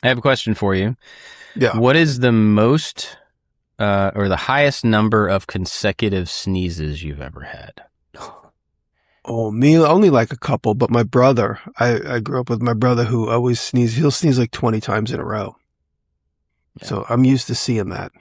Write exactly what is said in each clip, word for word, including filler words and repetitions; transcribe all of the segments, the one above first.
I have a question for you. Yeah. What is the most uh, or the highest number of consecutive sneezes you've ever had? Oh, me, only like a couple, but my brother, I, I grew up with my brother who always sneezes. He'll sneeze like twenty times in a row. Yeah. So I'm used to seeing that.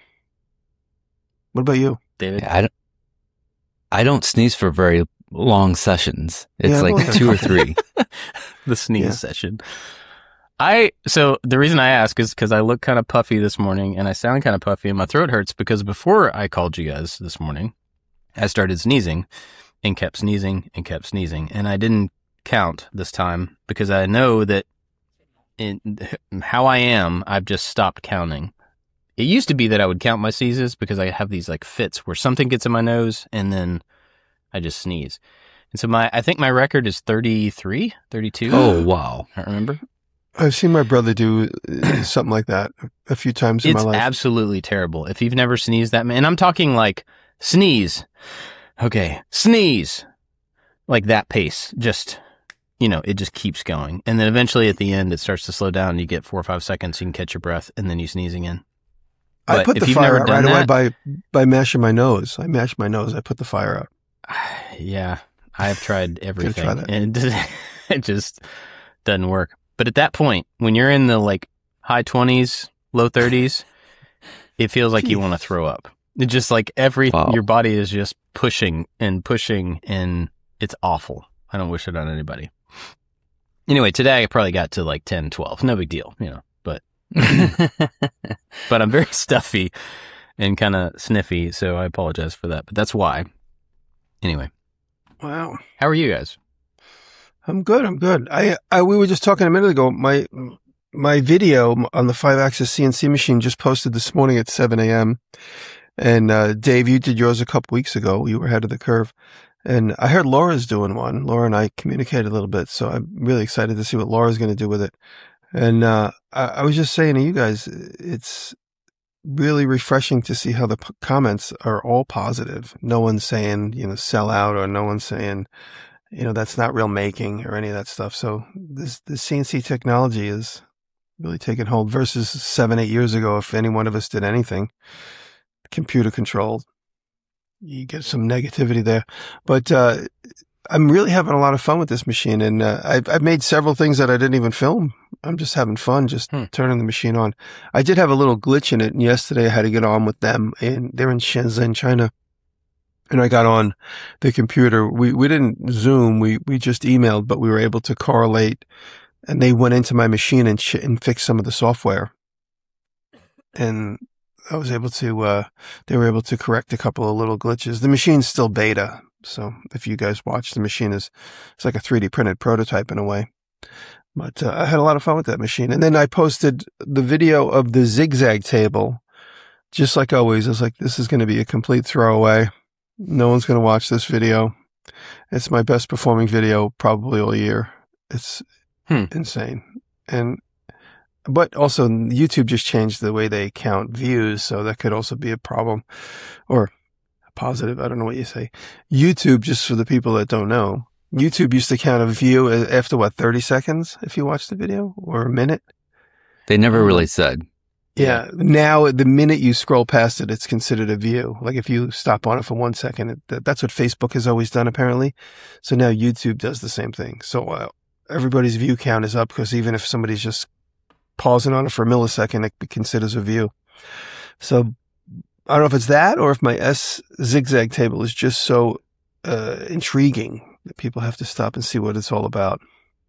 What about you, David? Yeah, I don't, I don't sneeze for very long sessions. It's Yeah, like well, two or three. The sneeze Yeah. session. I so the reason I ask is because I look kind of puffy this morning and I sound kind of puffy and my throat hurts because before I called you guys this morning, I started sneezing and kept sneezing and kept sneezing, and I didn't count this time because I know that in how I am, I've just stopped counting. It used to be that I would count my sneezes because I have these like fits where something gets in my nose and then I just sneeze. And so my I think my record is thirty-three, thirty-two. Oh, wow. I don't remember. I've seen my brother do uh, something like that a few times in It's my life. absolutely terrible. If you've never sneezed that, and I'm talking like sneeze. Okay, sneeze. Like that pace. Just, you know, it just keeps going. And then eventually at the end, it starts to slow down. You get four or five seconds, you can catch your breath, and then you sneeze again. I But put if the you've fire never out done right away that- by, by mashing my nose. I mash my nose. I put the fire out. Yeah, I've tried everything, try that. and it just doesn't work. But at that point, when you're in the like high twenties, low thirties, it feels like you want to throw up. It's just like every Wow. your body is just pushing and pushing, and it's awful. I don't wish it on anybody. Anyway, today I probably got to like ten, twelve. No big deal, you know. But but I'm very stuffy and kind of sniffy, so I apologize for that. But that's why. Anyway, Wow. how are you guys? I'm good. I'm good. I, I, we were just talking a minute ago. My, my video on the five axis C N C machine just posted this morning at seven a.m. And, uh, Dave, you did yours a couple weeks ago. You were ahead of the curve. And I heard Laura's doing one. Laura and I communicated a little bit. So I'm really excited to see what Laura's going to do with it. And, uh, I, I was just saying to you guys, it's really refreshing to see how the p- comments are all positive. No one's saying, you know, sell out, or no one's saying, you know, that's not real making or any of that stuff. So this, this C N C technology is really taking hold versus seven, eight years ago. If any one of us did anything computer controlled, you get some negativity there. But, uh, I'm really having a lot of fun with this machine, and uh, I've, I've made several things that I didn't even film. I'm just having fun, just Hmm. turning the machine on. I did have a little glitch in it, and yesterday I had to get on with them, and they're in Shenzhen, China. And I got on the computer. We we didn't Zoom. We we just emailed, but we were able to correlate. And they went into my machine and ch- and fixed some of the software. And I was able to. Uh, they were able to correct a couple of little glitches. The machine's still beta, so if you guys watch, the machine is it's like a three D printed prototype in a way. But uh, I had a lot of fun with that machine. And then I posted the video of the zigzag table, just like always. I was like, this is going to be a complete throwaway. No one's going to watch this video. It's my best performing video probably all year. It's Hmm. insane. And, but also YouTube just changed the way they count views. So that could also be a problem or a positive. I don't know what you say. YouTube, just for the people that don't know, YouTube used to count a view after what, thirty seconds if you watch the video, or a minute. They never really said. Yeah. Now, the minute you scroll past it, it's considered a view. Like if you stop on it for one second, it, that, that's what Facebook has always done, apparently. So now YouTube does the same thing. So uh, everybody's view count is up because even if somebody's just pausing on it for a millisecond, it considers a view. So I don't know if it's that or if my S zigzag table is just so uh, intriguing that people have to stop and see what it's all about.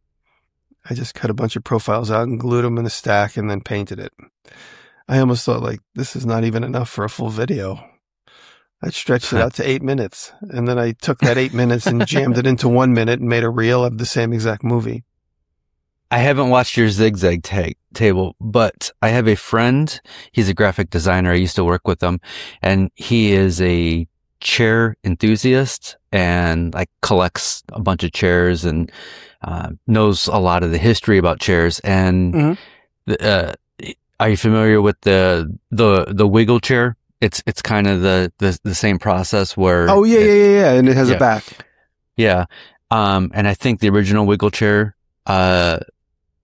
I just cut a bunch of profiles out and glued them in a stack and then painted it. I almost thought, like, this is not even enough for a full video. I stretched it out to eight minutes. And then I took that eight minutes and jammed it into one minute and made a reel of the same exact movie. I haven't watched your zigzag ta- table, but I have a friend. He's a graphic designer. I used to work with him, and he is a chair enthusiast and like collects a bunch of chairs and uh, knows a lot of the history about chairs. And Mhm. the, uh, are you familiar with the the the wiggle chair? It's it's kind of the, the the same process where Oh, yeah, it- yeah, yeah, yeah. And it has Yeah. a back. yeah. Um, and I think the original wiggle chair, uh,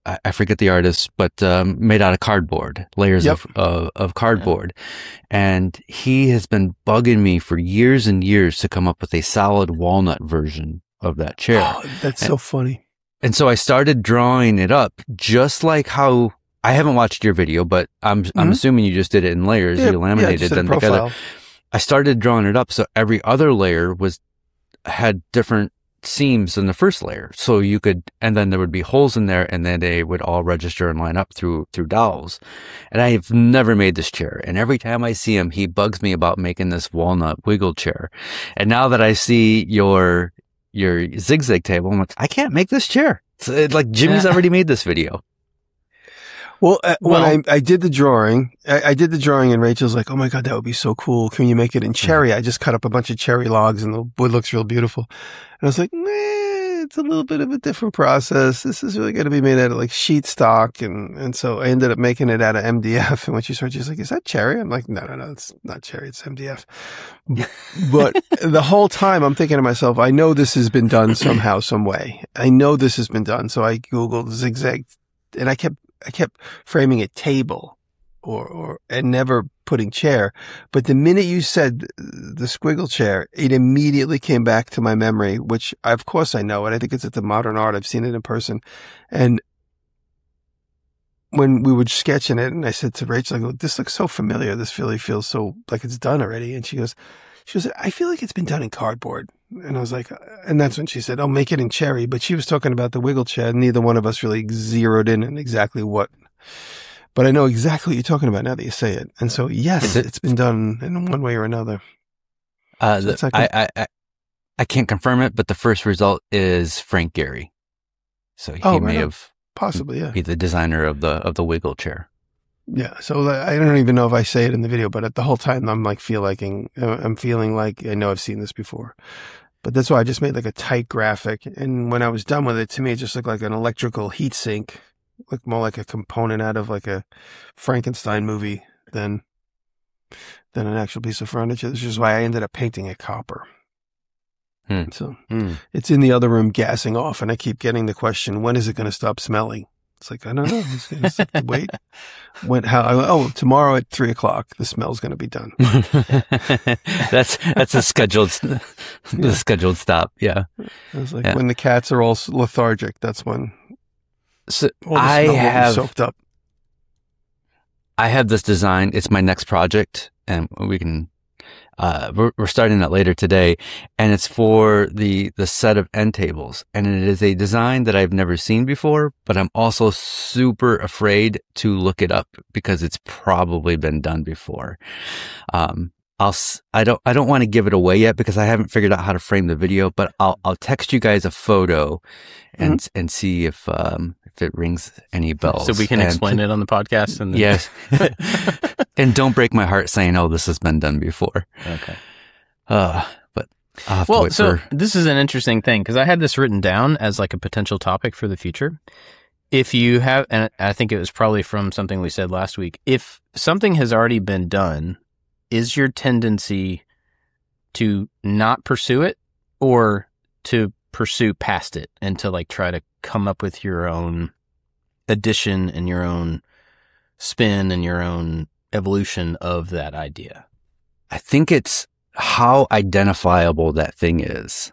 I, I forget the artist, but um, made out of cardboard, layers Yep. of, of of cardboard, and he has been bugging me for years and years to come up with a solid walnut version of that chair. Oh, that's so funny. And so I started drawing it up, just like how I haven't watched your video, but I'm I'm Mhm. assuming you just did it in layers. Yeah, You yeah, laminated just a them together. profile. I started drawing it up, so every other layer was had different seams than the first layer. So you could, and then there would be holes in there, and then they would all register and line up through through dowels. And I've never made this chair, and every time I see him, he bugs me about making this walnut wiggle chair. And now that I see your your zigzag table, I'm like, I can't make this chair. It's, it's like Jimmy's already made this video. Well, uh, Well- when I, I did the drawing, I, I did the drawing and Rachel's like, oh my God, that would be so cool. Can you make it in cherry? I just cut up a bunch of cherry logs and the wood looks real beautiful. And I was like, nah, it's a little bit of a different process. This is really going to be made out of like sheet stock. And, and so I ended up making it out of M D F. And when she started, she's like, is that cherry? I'm like, no, no, no, it's not cherry. It's M D F. But the whole time I'm thinking to myself, I know this has been done somehow, some way. I know this has been done. So I Googled zigzag and I kept, I kept framing it table or, or, and never putting chair. But the minute you said the squiggle chair, it immediately came back to my memory, which of course I know it. I think it's at the Modern Art. I've seen it in person. And when we were sketching it and I said to Rachel, I go, this looks so familiar. This really feels so like it's done already. And she goes, she goes, I feel like it's been done in cardboard. And I was like, and that's when she said, I'll make it in cherry. But she was talking about the wiggle chair. Neither one of us really zeroed in on exactly what, but I know exactly what you're talking about now that you say it. And so, yes, Is it- it's been done in one way or another. Uh, So the- it's like I, I, I, I can't confirm it, but the first result is Frank Gehry. So he Oh, may right on. have Possibly, yeah. be the designer of the of the wiggle chair. Yeah. So like, I don't even know if I say it in the video, but at the whole time I'm like feel like, I'm feeling like I know I've seen this before. But that's why I just made like a tight graphic. And when I was done with it, to me, it just looked like an electrical heat sink. Looked more like a component out of like a Frankenstein movie than, than an actual piece of furniture. This is why I ended up painting it copper. Hmm. So Hmm. it's in the other room gassing off. And I keep getting the question, when is it going to stop smelling? It's like, I don't know. It's going to have to wait. When, how, oh, tomorrow at three o'clock, the smell's going to be done. that's that's a scheduled the Yeah. scheduled stop. Yeah. I was like, Yeah. when the cats are all lethargic, that's when So all the I smell will be have soaked up. I have this design. It's my next project, and we can. Uh, we're, we're starting that later today, and it's for the the set of end tables, and it is a design that I've never seen before. But I'm also super afraid to look it up because it's probably been done before. Um, I'll s- I don't I don't want to give it away yet because I haven't figured out how to frame the video. But I'll I'll text you guys a photo, and Mm-hmm. and see if um if it rings any bells. So we can And- explain it on the podcast. And then- Yes. And don't break my heart saying, oh, this has been done before. Okay. Uh, but I'll have to Well, wait so for. this is an interesting thing because I had this written down as like a potential topic for the future. If you have, and I think it was probably from something we said last week, if something has already been done, is your tendency to not pursue it or to pursue past it and to like try to come up with your own addition and your own spin and your own evolution of that idea? I think it's how identifiable that thing is.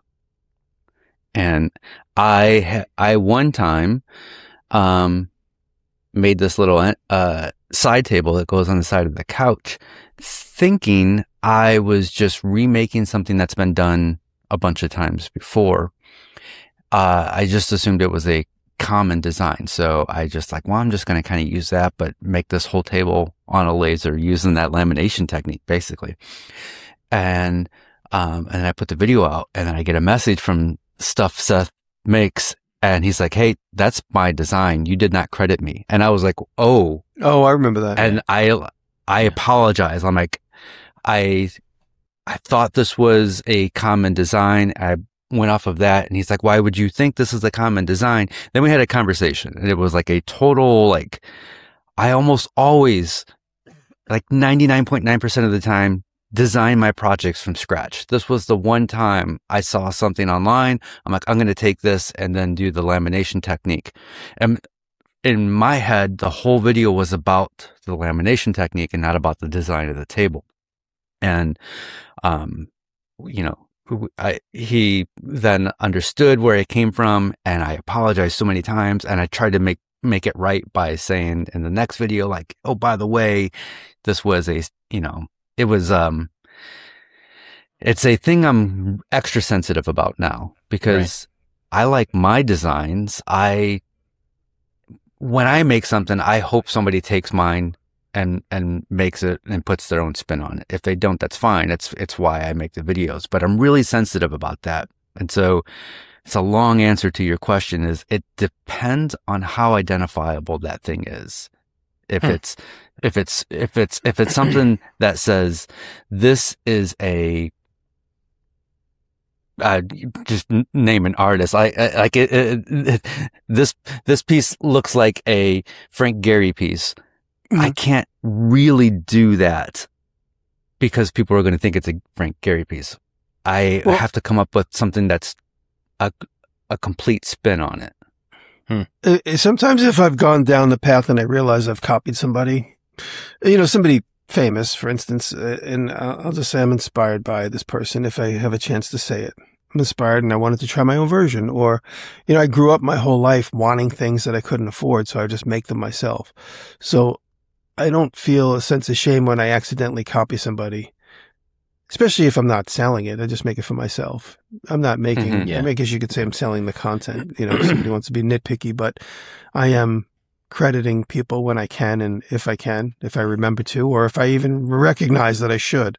And I, ha- I one time, um, made this little, uh, side table that goes on the side of the couch, thinking I was just remaking something that's been done a bunch of times before. Uh, I just assumed it was a common design. So I just like, well, I'm just going to kind of use that, but make this whole table on a laser using that lamination technique, basically. And, um, and I put the video out and then I get a message from Stuff Seth Makes. And he's like, hey, that's my design. You did not credit me. And I was like, oh, Oh, I remember that. and I, I apologize. I'm like, I, I thought this was a common design. I went off of that, and he's like, why would you think this is a common design? Then we had a conversation, and it was like a total, like, I almost always, like ninety-nine point nine percent of the time, design my projects from scratch. This was the one time I saw something online. I'm like, I'm going to take this and then do the lamination technique. And in my head, the whole video was about the lamination technique and not about the design of the table. And, um, you know, I, he then understood where it came from, and I apologized so many times, and I tried to make, make it right by saying in the next video, like, oh, by the way, this was a, you know, it was, um, it's a thing I'm extra sensitive about now because right. I like my designs. I, when I make something, I hope somebody takes mine and, and makes it and puts their own spin on it. If they don't, that's fine. It's, it's why I make the videos, but I'm really sensitive about that. And so it's a long answer to your question is it depends on how identifiable that thing is. If hmm. it's, if it's, if it's, if it's something that says this is a, uh, just name an artist. I, I like it, it, it. This, this piece looks like a Frank Gehry piece. Mm-hmm. I can't really do that because people are going to think it's a Frank Gehry piece. I well, have to come up with something that's a, a complete spin on it. Hmm. Sometimes if I've gone down the path and I realize I've copied somebody, you know, somebody famous, for instance, and I'll just say I'm inspired by this person if I have a chance to say it. I'm inspired and I wanted to try my own version. Or, you know, I grew up my whole life wanting things that I couldn't afford, so I just make them myself. So I don't feel a sense of shame when I accidentally copy somebody, especially if I'm not selling it. I just make it for myself. I'm not making, mm-hmm, yeah. I guess you could say I'm selling the content, you know, if somebody wants to be nitpicky, but I am crediting people when I can and if I can, if I remember to, or if I even recognize that I should.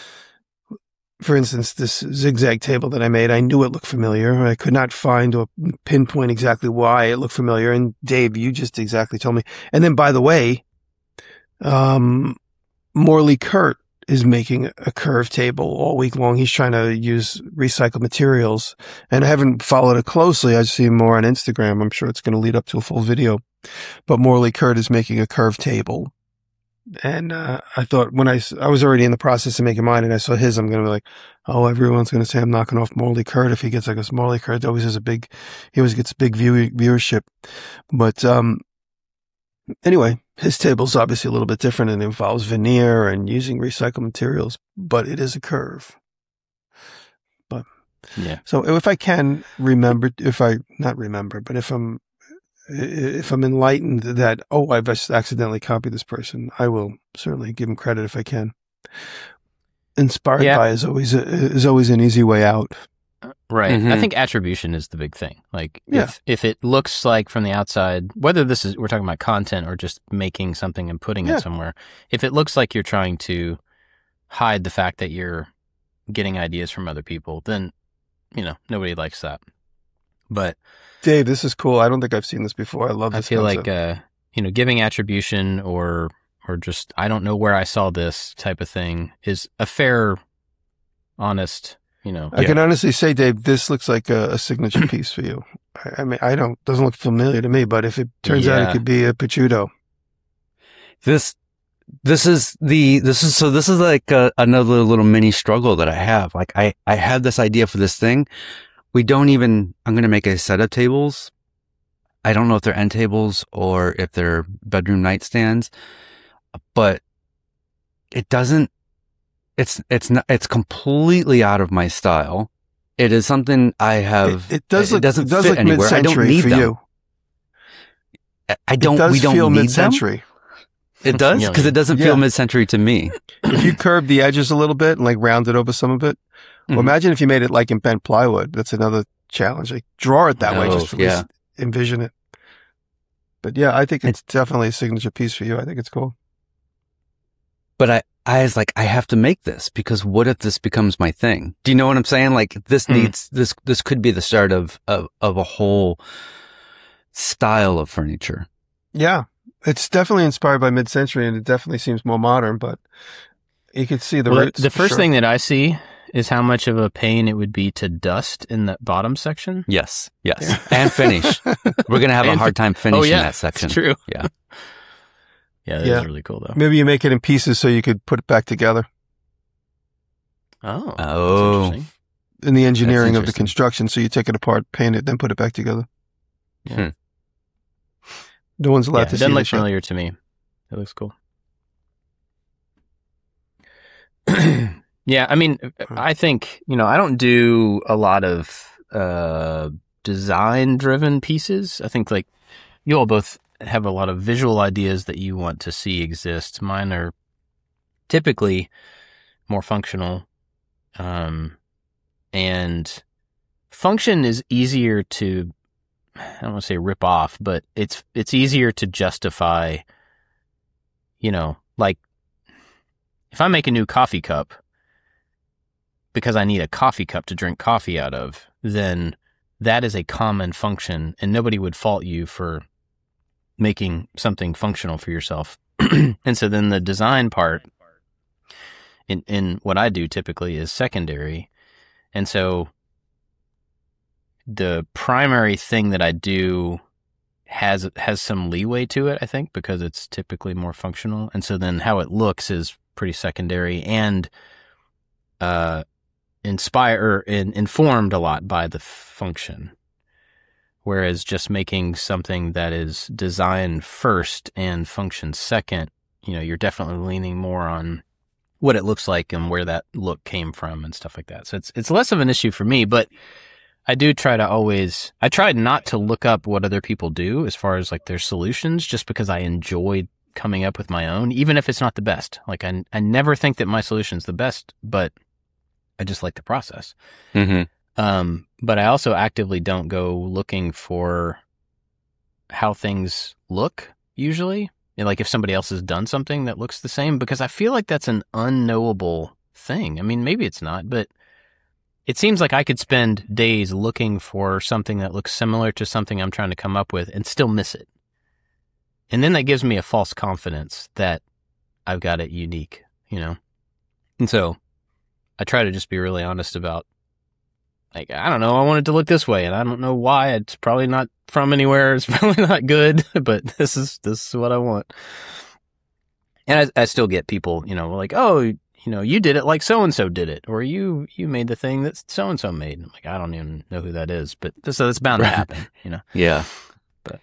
For instance, this zigzag table that I made, I knew it looked familiar. I could not find or pinpoint exactly why it looked familiar. And Dave, you just exactly told me. And then, by the way, um, Morley Kurt is making a curved table all week long. He's trying to use recycled materials, and I haven't followed it closely. I see more on Instagram. I'm sure it's going to lead up to a full video. But Morley Kurt is making a curved table. And uh, I thought when I, I was already in the process of making mine and I saw his, I'm going to be like, oh, everyone's going to say I'm knocking off Morley Kurt if he gets like a Morley Kurt. Always has a big, he always gets big view, viewership. But um, anyway, his table's obviously a little bit different and involves veneer and using recycled materials, but it is a curve. But yeah. So if I can remember, if I, not remember, but if I'm, if I'm enlightened that, oh, I've accidentally copied this person, I will certainly give him credit if I can. Inspired yeah. by is always a, is always an easy way out. Right. Mm-hmm. I think attribution is the big thing. Like yeah. if, if it looks like from the outside, whether this is, we're talking about content or just making something and putting yeah. it somewhere, if it looks like you're trying to hide the fact that you're getting ideas from other people, then, you know, nobody likes that. But Dave, this is cool. I don't think I've seen this before. I love this I feel concept. like, uh, you know, giving attribution or, or just, I don't know where I saw this type of thing is a fair, honest, you know. I yeah. can honestly say, Dave, this looks like a, a signature piece for you. I, I mean, I don't, doesn't look familiar to me, but if it turns yeah. out it could be a Picciuto. This, this is the, this is, so this is like a, another little mini struggle that I have. Like I, I had this idea for this thing. We don't even, I'm going to make a set of tables. I don't know if they're end tables or if they're bedroom nightstands, but it doesn't, it's, it's not, it's completely out of my style. It is something I have, it, it does look, it doesn't it does fit look anywhere. I don't need for them. You. I don't, it does we don't feel need mid-century. Them. It does? Because it doesn't yeah. feel mid-century to me. If you curve the edges a little bit and like round it over some of it, well, mm-hmm. imagine if you made it like in bent plywood. That's another challenge. Like draw it that oh, way, just to yeah. envision it. But yeah, I think it's definitely a signature piece for you. I think it's cool. But I, I was like, I have to make this because what if this becomes my thing? Do you know what I'm saying? Like this mm. needs, this, this could be the start of, of, of a whole style of furniture. Yeah. It's definitely inspired by mid-century and it definitely seems more modern, but you can see the well, roots. The first sure. thing that I see is how much of a pain it would be to dust in that bottom section. Yes, yes. Yeah. And finish. We're going to have a hard time finishing oh, yeah, that section. That's true. Yeah. Yeah, that yeah. is really cool, though. Maybe you make it in pieces so you could put it back together. Oh. Oh. In the engineering of the construction. So you take it apart, paint it, then put it back together. Yeah. Hmm. No one's allowed Yeah, to it see doesn't look this yet. familiar to me. It looks cool. Yeah, I mean, I think, you know, I don't do a lot of uh, design-driven pieces. I think, like, you all both have a lot of visual ideas that you want to see exist. Mine are typically more functional. Um, and function is easier to, I don't want to say rip off, but it's it's easier to justify, you know, like, if I make a new coffee cup because I need a coffee cup to drink coffee out of, then that is a common function, and nobody would fault you for making something functional for yourself. And so then the design part in, in what I do typically is secondary. And so the primary thing that I do has has some leeway to it, I think, because it's typically more functional. And so then how it looks is pretty secondary and uh, inspire or in, informed a lot by the function. Whereas just making something that is design first and function second, you know, you're definitely leaning more on what it looks like and where that look came from and stuff like that. So it's it's less of an issue for me, but I do try to always, I try not to look up what other people do as far as like their solutions, just because I enjoy coming up with my own, even if it's not the best. Like I, I never think that my solution's the best, but I just like the process. Mm-hmm. Um, but I also actively don't go looking for how things look usually. You know, like if somebody else has done something that looks the same, because I feel like that's an unknowable thing. I mean, maybe it's not, but it seems like I could spend days looking for something that looks similar to something I'm trying to come up with and still miss it. And then that gives me a false confidence that I've got it unique, you know? And so I try to just be really honest about, like, I don't know, I want it to look this way, and I don't know why. It's probably not from anywhere. It's probably not good, but this is this is what I want. And I, I still get people, you know, like, oh, you know, you did it like so-and-so did it, or you you made the thing that so-and-so made. I'm like, I don't even know who that is, but this, so it's bound to happen, you know? Yeah. But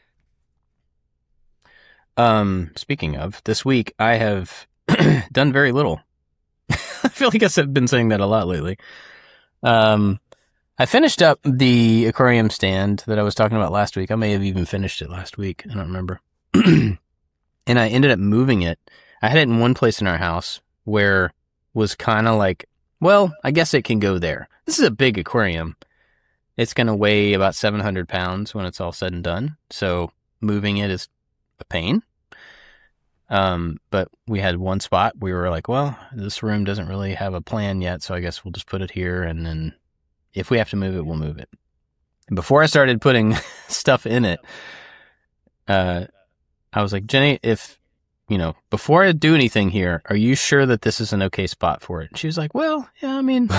um, speaking of, this week I have done very little. I feel like I've been saying that a lot lately. Um, I finished up the aquarium stand that I was talking about last week. I may have even finished it last week. I don't remember. And I ended up moving it. I had it in one place in our house where was kind of like, well, I guess it can go there. This is a big aquarium. It's going to weigh about seven hundred pounds when it's all said and done. So moving it is a pain. Um, but we had one spot. We were like, well, this room doesn't really have a plan yet, so I guess we'll just put it here. And then if we have to move it, we'll move it. And before I started putting stuff in it, uh, I was like, Jenny, if, you know, before I do anything here, are you sure that this is an okay spot for it? And she was like, well, yeah, I mean,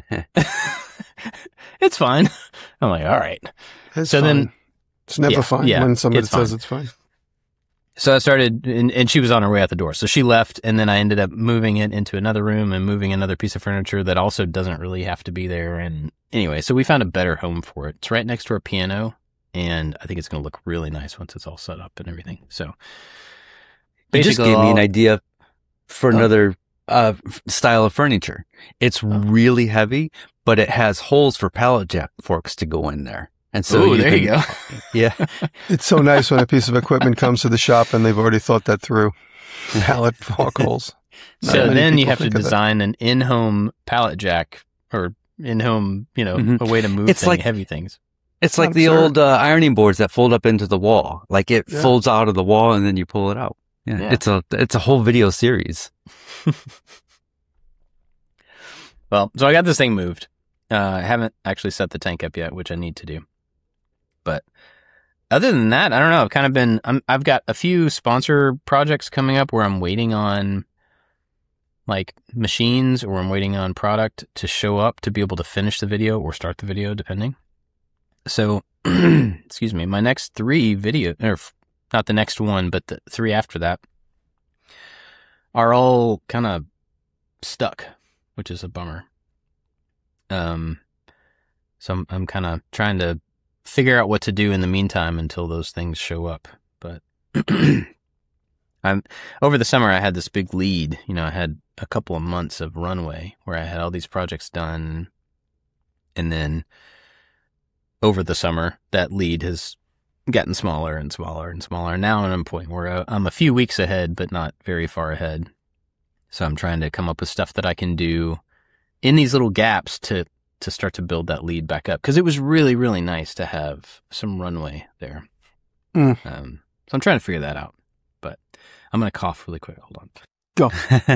it's fine. I'm like, all right. It's so fine. then it's never yeah, fine yeah, when somebody it's says fine. it's fine. So I started, and, and she was on her way out the door. So she left, and then I ended up moving it into another room and moving another piece of furniture that also doesn't really have to be there. And anyway, so we found a better home for it. It's right next to our piano, and I think it's going to look really nice once it's all set up and everything. So It just gave me an idea for Oh. another uh, f- style of furniture. It's Oh. really heavy, but it has holes for pallet jack forks to go in there. And so Ooh, you there can, you go. Yeah. It's so nice when a piece of equipment comes to the shop and they've already thought that through. Pallet fork holes. Not So many then you people have to think of that. design an in-home pallet jack or in-home, you know, Mhm. a way to move It's thing, like- heavy things. It's like the Absurd. old uh, ironing boards that fold up into the wall. Like it Yeah. folds out of the wall and then you pull it out. Yeah. Yeah. It's a it's a whole video series. Well, so I got this thing moved. Uh, I haven't actually set the tank up yet, which I need to do. But other than that, I don't know. I've kind of been, I'm, I've got a few sponsor projects coming up where I'm waiting on like machines, or I'm waiting on product to show up to be able to finish the video or start the video, depending. So, excuse me, my next three video, or f- not the next one, but the three after that are all kind of stuck, which is a bummer. Um, so I'm, I'm kind of trying to figure out what to do in the meantime until those things show up. but I'm over the summer. I had this big lead. You know, I had a couple of months of runway where I had all these projects done, and then over the summer, that lead has gotten smaller and smaller and smaller. Now I'm at a point where I'm a few weeks ahead, but not very far ahead. So I'm trying to come up with stuff that I can do in these little gaps to, to start to build that lead back up. Because it was really, really nice to have some runway there. Mm. Um, so I'm trying to figure that out. But I'm going to cough really quick. Hold on. Go.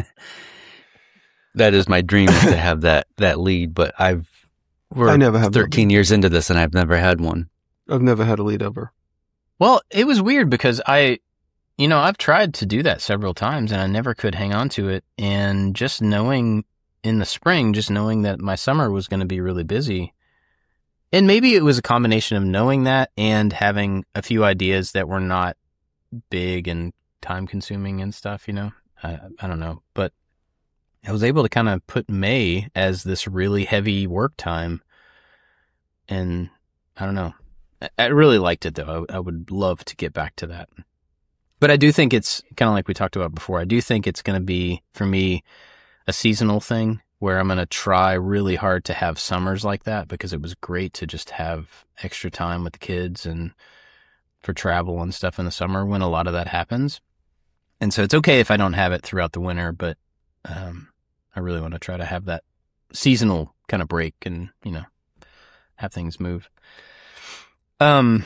That is my dream, is to have that, that lead, but I've, we're I never have thirteen years into this and I've never had one. I've never had a lead ever. Well, it was weird because I, you know, I've tried to do that several times and I never could hang on to it. And just knowing in the spring, just knowing that my summer was going to be really busy. And maybe it was a combination of knowing that and having a few ideas that were not big and time consuming and stuff, you know, I, I don't know, but I was able to kind of put May as this really heavy work time. And I don't know. I really liked it, though. I, I would love to get back to that. But I do think it's kind of like we talked about before. I do think it's going to be, for me, a seasonal thing where I'm going to try really hard to have summers like that, because it was great to just have extra time with the kids and for travel and stuff in the summer when a lot of that happens. And so it's okay if I don't have it throughout the winter, but um, I really want to try to have that seasonal kind of break and, you know, have things move. Um,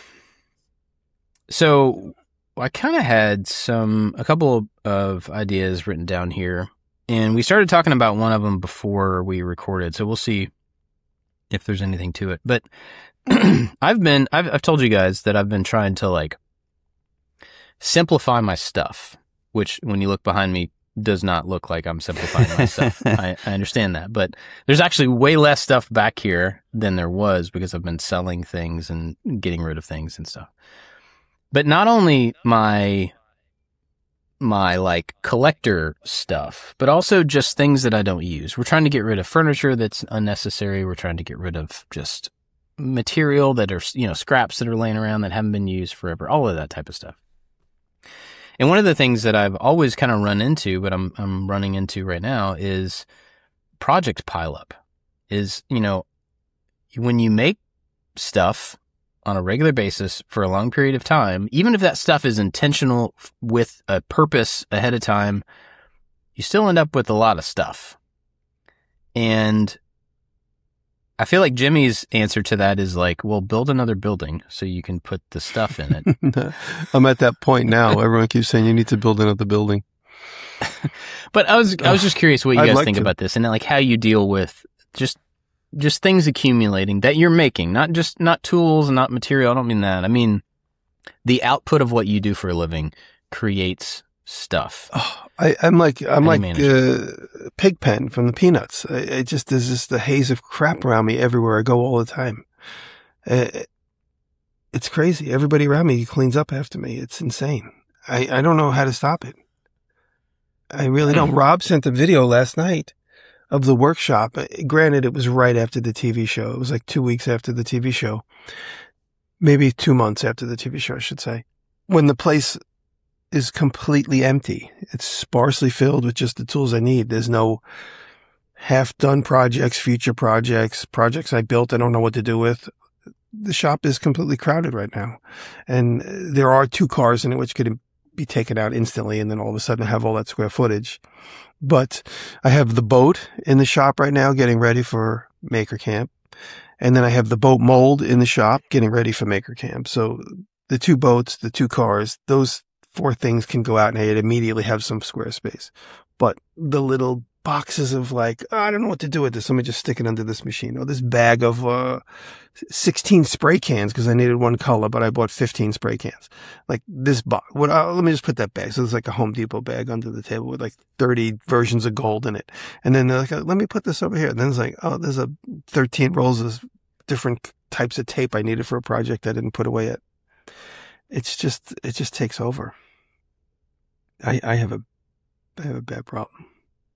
so I kind of had some, a couple of ideas written down here, and we started talking about one of them before we recorded. So we'll see if there's anything to it, but I've been, I've, I've told you guys that I've been trying to like simplify my stuff, which when you look behind me does not look like I'm simplifying my stuff. I, I understand that, but there's actually way less stuff back here than there was because I've been selling things and getting rid of things and stuff. But not only my, my like collector stuff, but also just things that I don't use. We're trying to get rid of furniture that's unnecessary. We're trying to get rid of just material that are, you know, scraps that are laying around that haven't been used forever, all of that type of stuff. And one of the things that I've always kind of run into, but I'm I'm running into right now, is project pileup. Is, you know, when you make stuff on a regular basis for a long period of time, even if that stuff is intentional with a purpose ahead of time, you still end up with a lot of stuff. And I feel like Jimmy's answer to that is like, well, build another building so you can put the stuff in it. I'm at that point now. Everyone keeps saying you need to build another building. But I was I was just curious what you I'd guys like think to. about this and like how you deal with just just things accumulating that you're making, not just not tools, not material. I don't mean that. I mean the output of what you do for a living creates stuff. Oh, I, I'm like I'm How like do you manage uh, Pigpen from the Peanuts. I, I just there's just a haze of crap around me everywhere I go all the time. Uh, it's crazy. Everybody around me cleans up after me. It's insane. I, I don't know how to stop it. I really don't. Rob sent a video last night of the workshop. Granted, it was right after the T V show. It was like two weeks after the T V show. Maybe two months after the T V show, I should say. When the place is completely empty. It's sparsely filled with just the tools I need. There's no half-done projects, future projects, projects I built I don't know what to do with. The shop is completely crowded right now. And there are two cars in it which could be taken out instantly and then all of a sudden have all that square footage. But I have the boat in the shop right now getting ready for Maker Camp. And then I have the boat mold in the shop getting ready for Maker Camp. So the two boats, the two cars, those four things can go out and I'd immediately have some square space. But the little boxes of like, oh, I don't know what to do with this. Let me just stick it under this machine. Or this bag of uh, sixteen spray cans because I needed one color, but I bought fifteen spray cans. Like this box. What? Uh, let me just put that bag. So there's like a Home Depot bag under the table with like thirty versions of gold in it. And then they're like, let me put this over here. And then it's like, oh, there's a thirteen rolls of different types of tape I needed for a project I didn't put away yet. It's just, it just takes over. I, I have a, I have a bad problem.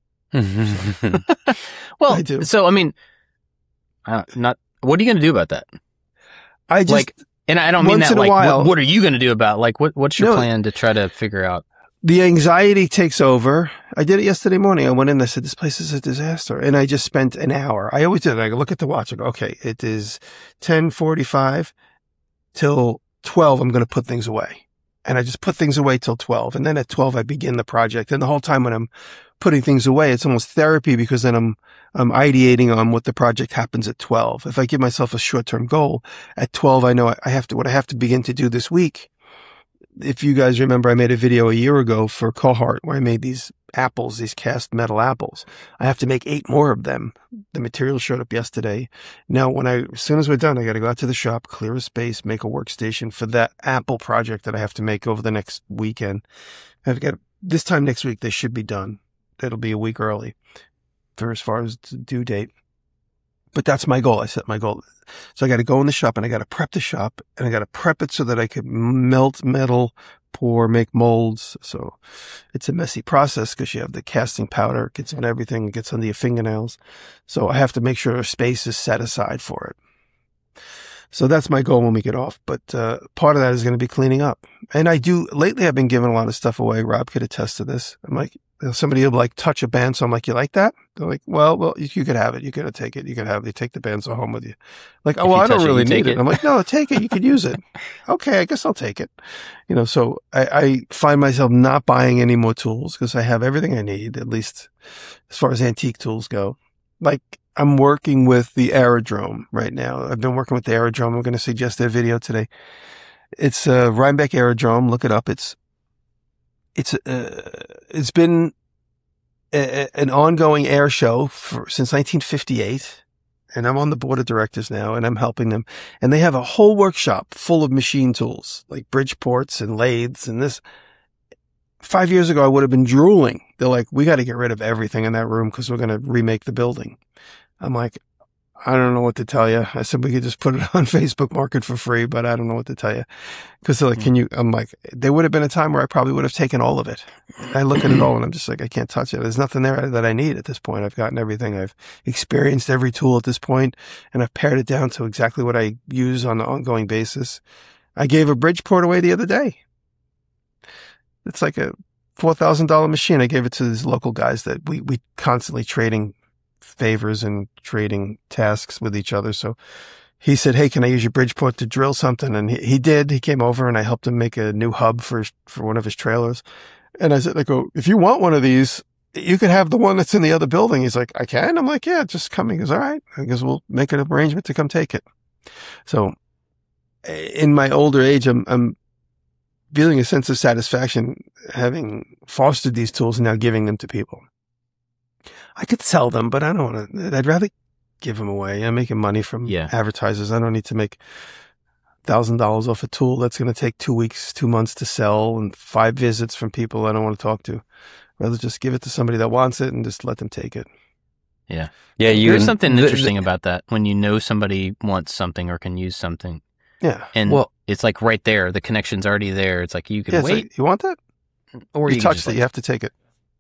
Well, I do. so I mean, uh, not. What are you going to do about that? I just like And I don't mean Once that in a like, while- what, what are you going to do about, like, what, what's your No. plan to try to figure out? The anxiety takes over. I did it yesterday morning. I went in, I said, this place is a disaster. And I just spent an hour. I always did. I look at the watch. I go, okay, it is ten forty-five till twelve. I'm going to put things away. And I just put things away till twelve. And then at twelve, I begin the project. And the whole time when I'm putting things away, it's almost therapy because then I'm, I'm ideating on what the project happens at twelve. If I give myself a short-term goal at twelve, I know I have to, what I have to begin to do this week. If you guys remember, I made a video a year ago for Cohort where I made these apples, these cast metal apples. I have to make eight more of them. The material showed up yesterday. Now, when I, as soon as we're done, I got to go out to the shop, clear a space, make a workstation for that apple project that I have to make over the next weekend. I've got, this time next week, they should be done. It'll be a week early for as far as the due date. But that's my goal. I set my goal. So I got to go in the shop and I got to prep the shop and I got to prep it so that I could melt metal, pour, make molds. So it's a messy process because you have the casting powder, it gets on everything, it gets under your fingernails. So I have to make sure a space is set aside for it. So that's my goal when we get off. But uh, part of that is going to be cleaning up. And I do, lately I've been giving a lot of stuff away. Rob could attest to this. I'm like, somebody will like touch a bandsaw. I'm like, you like that? They're like, well, well, you, you could have it. You could take it. You could have it. You take the bandsaw home with you. Like, oh, If well, you I don't touch it, really you take need it. it. I'm like, no, take it. You could use it. Okay, I guess I'll take it. You know, so I, I find myself not buying any more tools because I have everything I need, at least as far as antique tools go. Like, I'm working with the Aerodrome right now. I've been working with the Aerodrome. I'm going to suggest their video today. It's uh, Rhinebeck Aerodrome. Look it up. It's it's uh, it's been a, a, an ongoing air show for, since nineteen fifty-eight, and I'm on the board of directors now, and I'm helping them. And they have a whole workshop full of machine tools like Bridgeports and lathes and this. Five years ago, I would have been drooling. They're like, we got to get rid of everything in that room because we're going to remake the building. I'm like, I don't know what to tell you. I said, we could just put it on Facebook Market for free, but I don't know what to tell you. Because they're like, can you, I'm like, there would have been a time where I probably would have taken all of it. I look at it all and I'm just like, I can't touch it. There's nothing there that I need at this point. I've gotten everything. I've experienced every tool at this point, and I've pared it down to exactly what I use on an ongoing basis. I gave a Bridgeport away the other day. It's like a four thousand dollars machine. I gave it to these local guys that we, we constantly trading favors and trading tasks with each other. So he said, hey, can I use your Bridgeport to drill something? And he, he did. He came over and I helped him make a new hub for, for one of his trailers. And I said, I go, if you want one of these, you could have the one that's in the other building. He's like, I can? I'm like, yeah, just come. He goes, all right. I guess we'll make an arrangement to come take it. So in my older age, I'm, I'm feeling a sense of satisfaction having fostered these tools and now giving them to people. I could sell them, but I don't want to. I'd rather give them away. I'm making money from Yeah. advertisers. I don't need to make one thousand dollars off a tool that's going to take two weeks, two months to sell and five visits from people I don't want to talk to. I'd rather just give it to somebody that wants it and just let them take it. Yeah. Yeah, you. There's something the- interesting the- about that when you know somebody wants something or can use something. Yeah. And Well- it's like right there. The connection's already there. It's like you can Yeah, it's wait like, you want that? or You, you, can touched just it. like- You have to take it.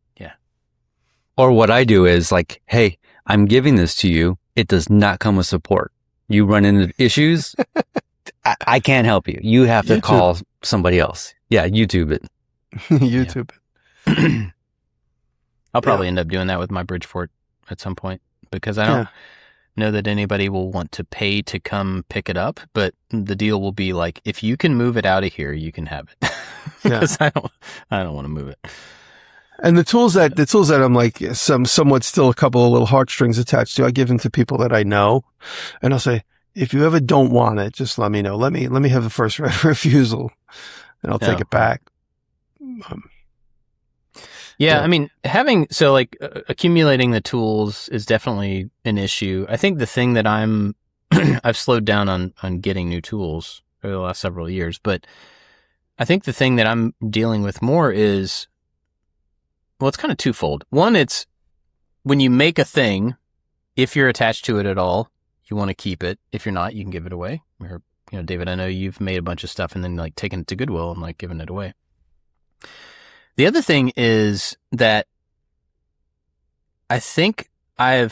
Or what I do is like, hey, I'm giving this to you. It does not come with support. You run into issues. I, I can't help you. You have to YouTube. call somebody else. Yeah, YouTube it. YouTube it. I'll probably Yeah. end up doing that with my Bridgeport at some point because I don't Yeah. know that anybody will want to pay to come pick it up. But the deal will be like, if you can move it out of here, you can have it. Yeah. Because I don't, I don't want to move it. And the tools that, the tools that I'm like some, somewhat still a couple of little heartstrings attached to, I give them to people that I know. And I'll say, if you ever don't want it, just let me know. Let me, let me have the first right of refusal and I'll take Yeah. it back. Um, Yeah, Yeah. I mean, having so like uh, accumulating the tools is definitely an issue. I think the thing that I'm I've slowed down on on getting new tools over the last several years, but I think the thing that I'm dealing with more is well, it's kind of twofold. One, it's when you make a thing, if you're attached to it at all, you want to keep it. If you're not, you can give it away. Or, you know, David, I know you've made a bunch of stuff and then like taken it to Goodwill and like given it away. The other thing is that I think I've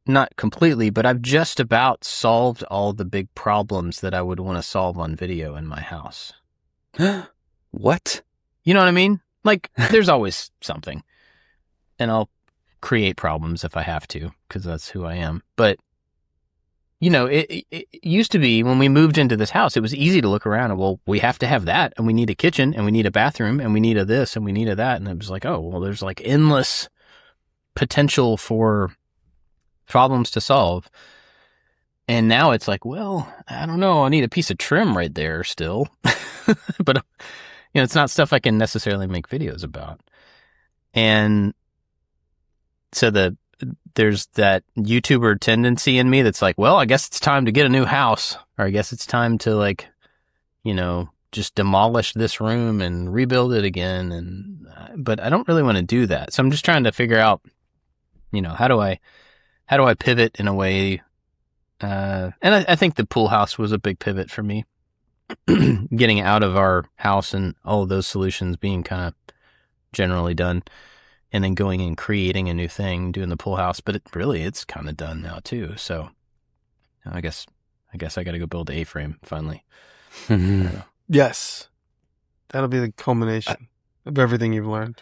not completely, but I've just about solved all the big problems that I would want to solve on video in my house. What? You know what I mean? Like, there's always something. And I'll create problems if I have to, because that's who I am. But, you know, it, it, it used to be when we moved into this house, it was easy to look around and, well, we have to have that, and we need a kitchen, and we need a bathroom, and we need a this, and we need a that. And it was like, oh, well, there's like endless potential for problems to solve. And now it's like, well, I don't know, I need a piece of trim right there still. But, you know, it's not stuff I can necessarily make videos about. And so the there's that YouTuber tendency in me that's like, well, I guess it's time to get a new house, or I guess it's time to, like, you know, just demolish this room and rebuild it again. And but I don't really want to do that. So I'm just trying to figure out, you know, how do I how do I pivot in a way? Uh, and I, I think the pool house was a big pivot for me, getting out of our house and all of those solutions being kind of generally done, and then going and creating a new thing, doing the pool house. But it really, it's kind of done now too. So I guess, I guess I got to go build the A-frame finally. Yes. That'll be the culmination I, of everything you've learned.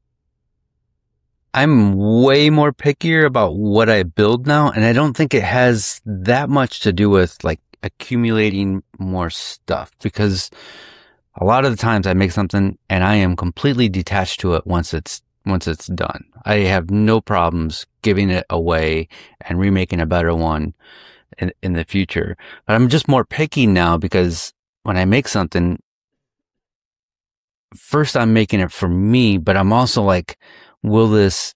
I'm way more pickier about what I build now, and I don't think it has that much to do with like accumulating more stuff, because a lot of the times I make something and I am completely detached to it once it's once it's done. I have no problems giving it away and remaking a better one in, in the future. But I'm just more picky now, because when I make something, first I'm making it for me, but I'm also like, will this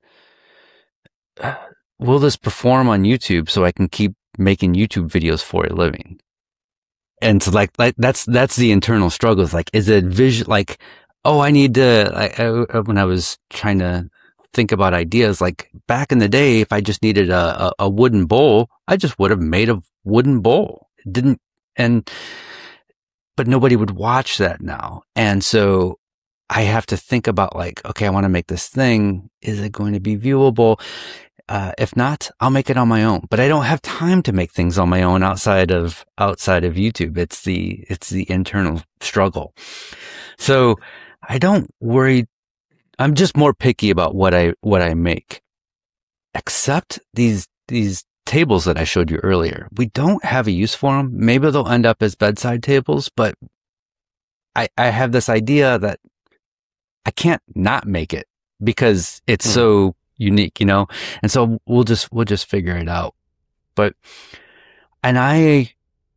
uh, will this perform on YouTube so I can keep making YouTube videos for a living? And so like, like that's that's the internal struggle. It's like, is it vision? Like, oh, I need to. I, I, when I was trying to think about ideas, like back in the day, if I just needed a, a, a wooden bowl, I just would have made a wooden bowl. It didn't and but nobody would watch that now, and so I have to think about like, okay, I want to make this thing. Is it going to be viewable? Uh, if not, I'll make it on my own. But I don't have time to make things on my own outside of outside of YouTube. It's the it's the internal struggle. So I don't worry. I'm just more picky about what I what I make. Except these these tables that I showed you earlier. We don't have a use for them. Maybe they'll end up as bedside tables, but I I have this idea that I can't not make it because it's mm. so unique, you know? And so we'll just, we'll just figure it out. But, and I,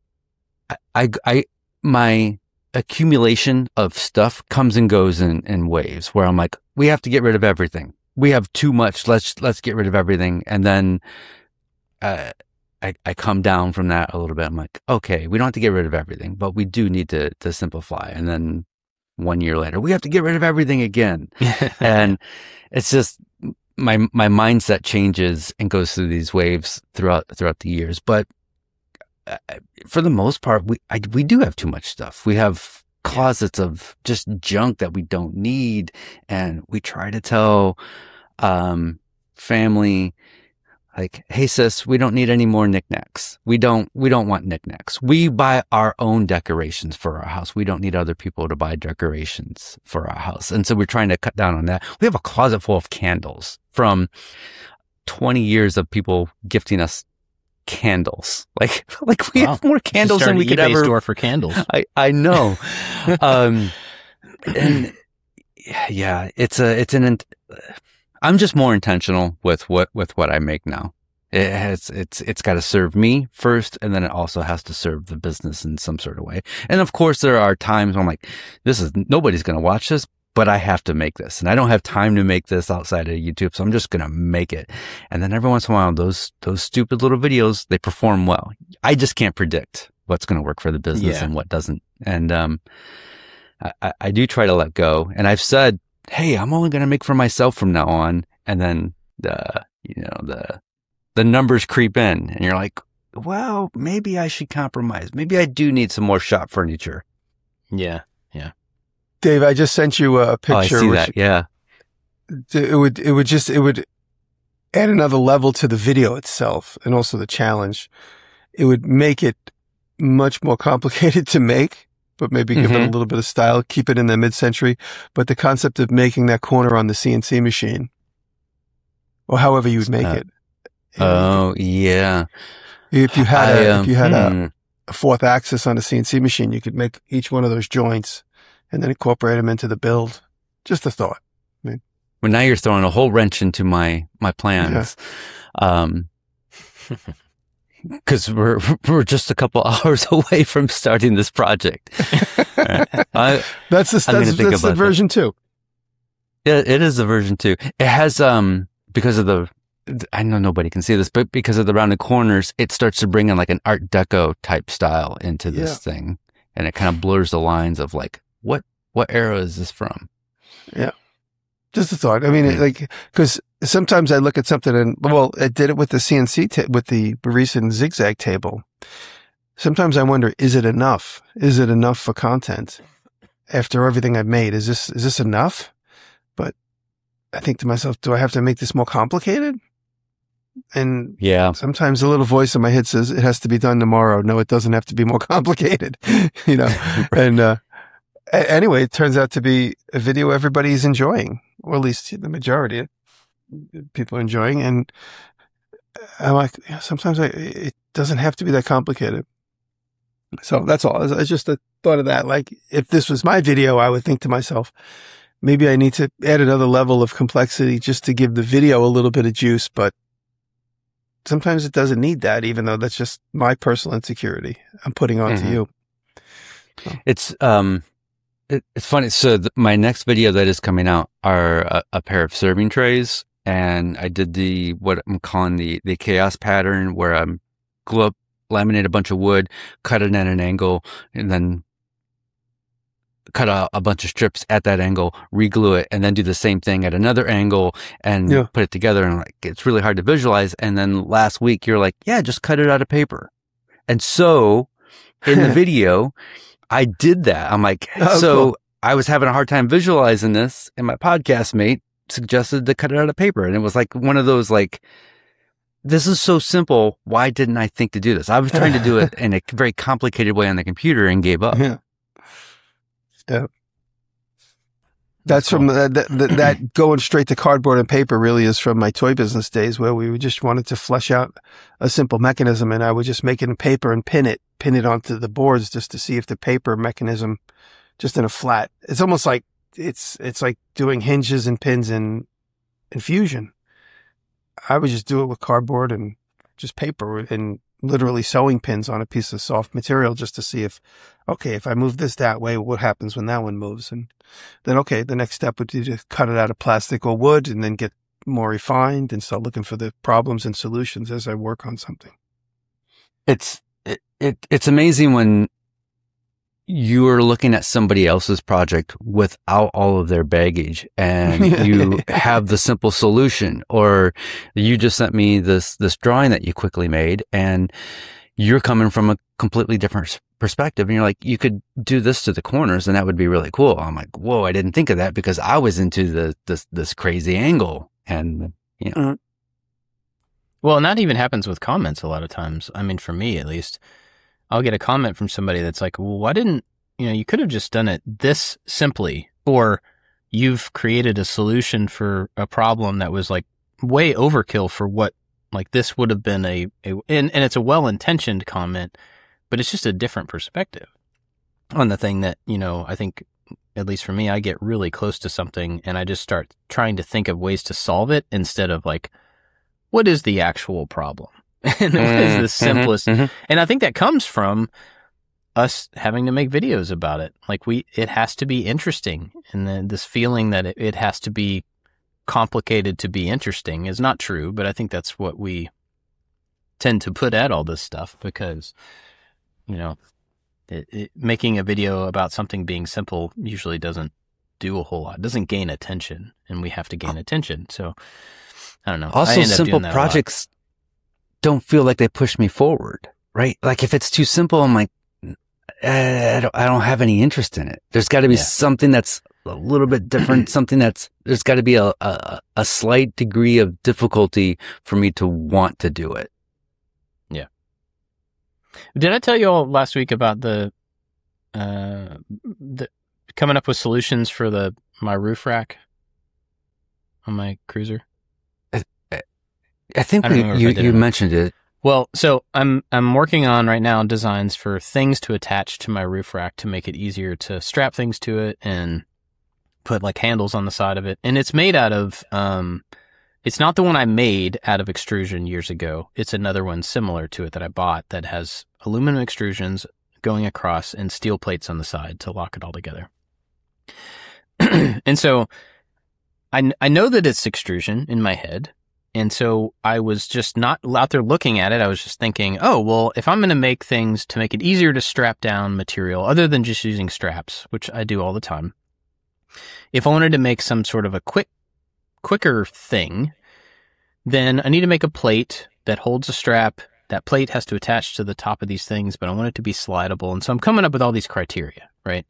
I, I, my accumulation of stuff comes and goes in, in waves where I'm like, we have to get rid of everything. We have too much. Let's, let's get rid of everything. And then, uh, I, I come down from that a little bit. I'm like, okay, we don't have to get rid of everything, but we do need to, to simplify. And then, one year later, we have to get rid of everything again. And it's just my, my mindset changes and goes through these waves throughout, throughout the years. But uh, for the most part, we, I, we do have too much stuff. We have closets of just junk that we don't need. And we try to tell, um, family, like, hey sis, we don't need any more knickknacks. We don't, we don't want knickknacks. We buy our own decorations for our house. We don't need other people to buy decorations for our house. And so we're trying to cut down on that. We have a closet full of candles from twenty years of people gifting us candles. Like, like we wow. have more candles than we could ever. Store for candles. I, I know. um, and yeah, it's a, it's an, I'm just more intentional with what, with what I make now. It has, it's, it's got to serve me first, and then it also has to serve the business in some sort of way. And of course, there are times when I'm like, this is, nobody's going to watch this, but I have to make this, and I don't have time to make this outside of YouTube. So I'm just going to make it. And then every once in a while, those, those stupid little videos, they perform well. I just can't predict what's going to work for the business yeah. and what doesn't. And, um, I, I do try to let go. And I've said, hey, I'm only going to make for myself from now on. And then the, you know, the, the numbers creep in and you're like, well, maybe I should compromise. Maybe I do need some more shop furniture. Yeah. Yeah. Dave, I just sent you a picture. Oh, I see which, that. Yeah. It would, it would just, it would, add another level to the video itself and also the challenge, it would make it much more complicated to make, but maybe give Mm-hmm. it a little bit of style, keep it in the mid-century. But the concept of making that corner on the C N C machine, or however you would make Uh, it. Oh, yeah. If you had, I, a, um, if you had hmm. a, a fourth axis on a C N C machine, you could make each one of those joints and then incorporate them into the build. Just a thought. Well, now you're throwing a whole wrench into my, my plans. Um, cause we're, we're just a couple hours away from starting this project. I, That's the, I'm gonna that's, think that's the about that. version two. Yeah, it is a version two. It has, um, because of the, I know nobody can see this, but because of the rounded corners, it starts to bring in like an Art Deco type style into this Yeah. thing. And it kind of blurs the lines of like, what, what era is this from? Just a thought. I mean, it, Hmm. like, cause sometimes I look at something and, well, I did it with the C N C, ta- with the recent zigzag table. Sometimes I wonder, is it enough? Is it enough for content after everything I've made? Is this, is this enough? But I think to myself, do I have to make this more complicated? And Yeah. sometimes a little voice in my head says it has to be done tomorrow. No, it doesn't have to be more complicated, you know? And, uh, a- anyway, it turns out to be a video everybody's enjoying, or at least the majority of people are enjoying. And I'm like, yeah, sometimes I, it doesn't have to be that complicated. So that's all. I just uh, thought of that. Like, if this was my video, I would think to myself, maybe I need to add another level of complexity just to give the video a little bit of juice. But sometimes it doesn't need that, even though that's just my personal insecurity I'm putting onto Mhm. you. It's, um, it, it's funny. So th- my next video that is coming out are a, a pair of serving trays. And I did the, what I'm calling the, the chaos pattern where I'm glue up, laminate a bunch of wood, cut it at an angle, and then cut a, a bunch of strips at that angle, reglue it, and then do the same thing at another angle and Yeah. put it together. And like, it's really hard to visualize. And then last week you're like, yeah, just cut it out of paper. And so in the video, I did that. I'm like, Oh, so cool. I was having a hard time visualizing this, and my podcast mate suggested to cut it out of paper. And it was like one of those, like, this is so simple. Why didn't I think to do this? I was trying to do it in a very complicated way on the computer and gave up. Yeah. Yeah. That's from that, that, that, that going straight to cardboard and paper really is from my toy business days, where we just wanted to flesh out a simple mechanism, and I would just make it in paper and pin it, pin it onto the boards just to see if the paper mechanism just in a flat. It's almost like it's, it's like doing hinges and pins in, in Fusion. I would just do it with cardboard and just paper and literally sewing pins on a piece of soft material just to see if, okay, if I move this that way, what happens when that one moves? And then, okay, the next step would be to cut it out of plastic or wood and then get more refined and start looking for the problems and solutions as I work on something. It's, it, it, it's amazing when you're looking at somebody else's project without all of their baggage and you have the simple solution, or you just sent me this, this drawing that you quickly made and you're coming from a completely different perspective. And you're like, you could do this to the corners and that would be really cool. I'm like, whoa, I didn't think of that because I was into the, this, this crazy angle. And, you know, Mm-hmm. Well, and that even happens with comments a lot of times. I mean, for me at least, I'll get a comment from somebody that's like, well, why didn't, you know, you could have just done it this simply, or you've created a solution for a problem that was like way overkill for what, like this would have been a, a and, and it's a well-intentioned comment, but it's just a different perspective on the thing that, you know, I think, at least for me, I get really close to something and I just start trying to think of ways to solve it instead of like, what is the actual problem? And what is the simplest? mm-hmm. And I think that comes from us having to make videos about it. Like we, it has to be interesting. And then this feeling that it, it has to be complicated to be interesting is not true, but I think that's what we tend to put at all this stuff because, you know, it, it, making a video about something being simple usually doesn't do a whole lot. It doesn't gain attention, and we have to gain attention. So I don't know. I Also, end up simple doing that a lot. projects don't feel like they push me forward, right? Like if it's too simple, I'm like, eh, I don't, I don't have any interest in it. There's got to be Yeah. something that's a little bit different, something that's, there's got to be a, a, a slight degree of difficulty for me to want to do it. Yeah. Did I tell you all last week about the, uh, the coming up with solutions for the, my roof rack on my cruiser? I, I think I we, you, you mentioned it. Well, so I'm I'm working on right now designs for things to attach to my roof rack to make it easier to strap things to it and put like handles on the side of it. And it's made out of, um, it's not the one I made out of extrusion years ago. It's another one similar to it that I bought that has aluminum extrusions going across and steel plates on the side to lock it all together. And so I, I know that it's extrusion in my head. And so I was just not out there looking at it. I was just thinking, oh, well, if I'm going to make things to make it easier to strap down material other than just using straps, which I do all the time, if I wanted to make some sort of a quick, quicker thing, then I need to make a plate that holds a strap. That plate has to attach to the top of these things, but I want it to be slidable. And so I'm coming up with all these criteria, right?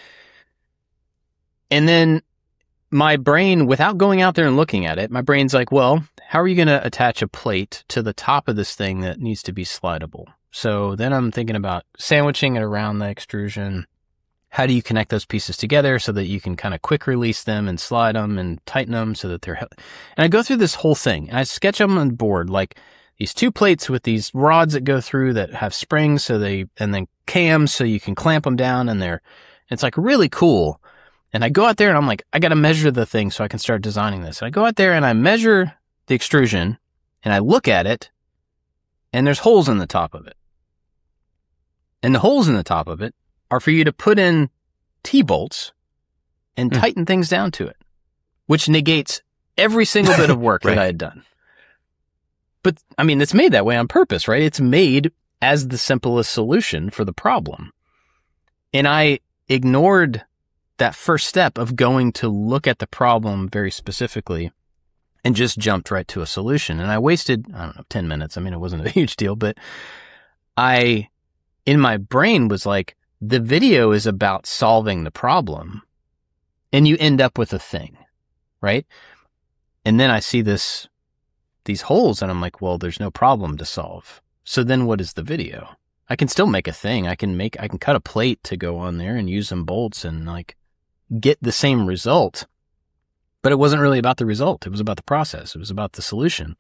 And then my brain, without going out there and looking at it, my brain's like, well, how are you going to attach a plate to the top of this thing that needs to be slidable? So then I'm thinking about sandwiching it around the extrusion. How do you connect those pieces together so that you can kind of quick release them and slide them and tighten them so that they're... And I go through this whole thing and I sketch them on the board, like these two plates with these rods that go through that have springs so they, and then cams so you can clamp them down, and they're, it's like really cool. And I go out there and I'm like, I got to measure the thing so I can start designing this. And I go out there and I measure the extrusion and I look at it and there's holes in the top of it. And the holes in the top of it are for you to put in T-bolts and mm. tighten things down to it, which negates every single bit of work right. that I had done. But I mean, it's made that way on purpose, right? It's made as the simplest solution for the problem. And I ignored that first step of going to look at the problem very specifically and just jumped right to a solution. And I wasted, I don't know, ten minutes. I mean, it wasn't a huge deal, but I, in my brain was like, the video is about solving the problem and you end up with a thing, right? And then I see this, these holes and I'm like, well, there's no problem to solve. So then what is the video? I can still make a thing. I can make, I can cut a plate to go on there and use some bolts and like get the same result, but it wasn't really about the result. It was about the process. It was about the solution.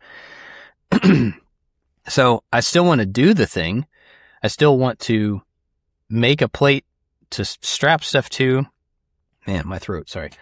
So I still want to do the thing. I still want to make a plate to strap stuff to. Man, my throat, sorry.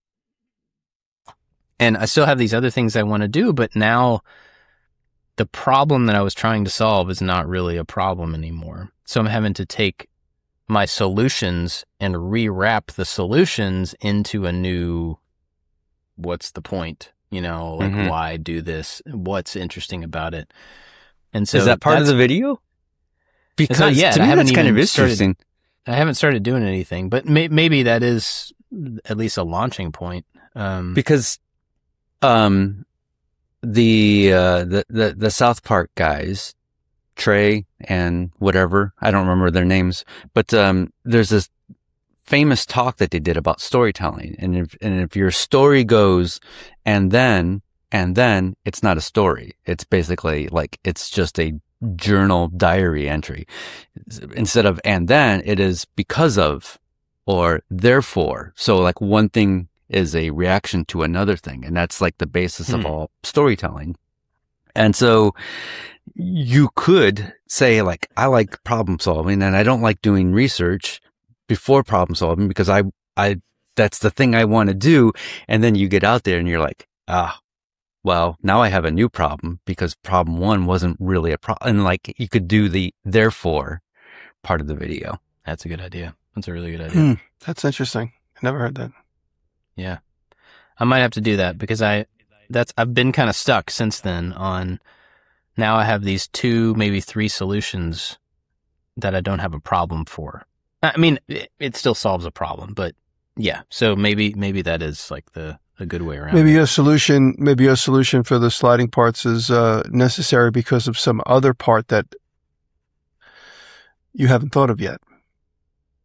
And I still have these other things I want to do, but now the problem that I was trying to solve is not really a problem anymore. So I'm having to take my solutions and rewrap the solutions into a new, what's the point? You know, like mm-hmm. why do this? What's interesting about it? And so is that part of the video? Because not yet. To me, I haven't that's kind of interesting. Started, I haven't started doing anything, but may, maybe that is at least a launching point. Um, because, um, the, uh, the, the, the South Park guys, Trey and whatever, I don't remember their names, but, um, there's this famous talk that they did about storytelling. And if, and if your story goes, and then, and then it's not a story. It's basically like, it's just a journal diary entry. Instead of, and then it is because of, or therefore. So like one thing is a reaction to another thing. And that's like the basis hmm. of all storytelling. And so you could say like, I like problem solving and I don't like doing research before problem solving because I, I, that's the thing I want to do. And then you get out there and you're like, ah, well, now I have a new problem because problem one wasn't really a problem. And like you could do the therefore part of the video. That's a good idea. That's a really good idea. Hmm, that's interesting. I never heard that. Yeah. I might have to do that because I, that's, I've been kind of stuck since then on, now I have these two, maybe three solutions that I don't have a problem for. I mean, it, it still solves a problem, but yeah. So maybe, maybe that is like the, a good way around. Maybe it. your solution, maybe your solution for the sliding parts is uh, necessary because of some other part that you haven't thought of yet.